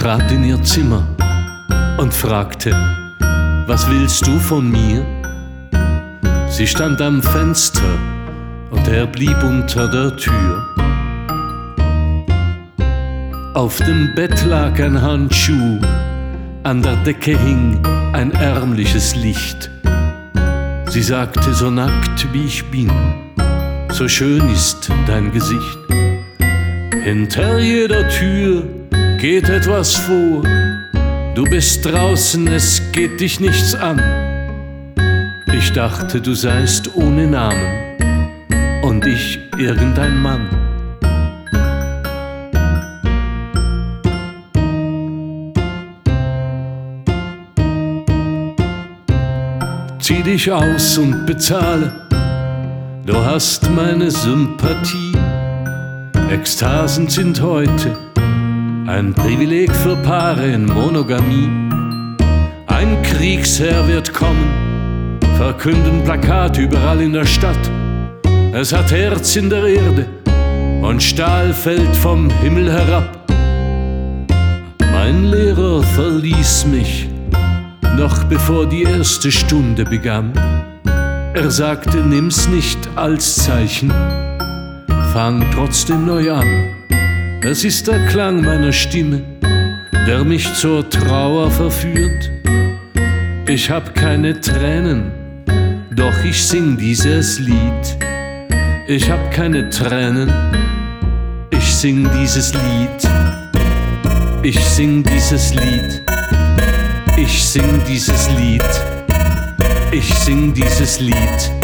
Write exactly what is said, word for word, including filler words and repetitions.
trat in ihr Zimmer und fragte: Was willst du von mir? Sie stand am Fenster und er blieb unter der Tür. Auf dem Bett lag ein Handschuh, an der Decke hing ein ärmliches Licht. Sie sagte: So nackt wie ich bin, so schön ist dein Gesicht. Hinter jeder Tür geht etwas vor. Du bist draußen, es geht dich nichts an. Ich dachte, du seist ohne Namen und ich irgendein Mann. Zieh dich aus und bezahle, du hast meine Sympathie. Ekstasen sind heute ein Privileg für Paare in Monogamie. Ein Kriegsherr wird kommen, verkünden Plakat überall in der Stadt. Es hat Herz in der Erde und Stahl fällt vom Himmel herab. Mein Lehrer verließ mich, noch bevor die erste Stunde begann. Er sagte: Nimm's nicht als Zeichen, fang trotzdem neu an. Es ist der Klang meiner Stimme, der mich zur Trauer verführt. Ich hab keine Tränen, doch ich sing dieses Lied. Ich hab keine Tränen, ich sing dieses Lied. Ich sing dieses Lied. Ich sing dieses Lied. Ich sing dieses Lied.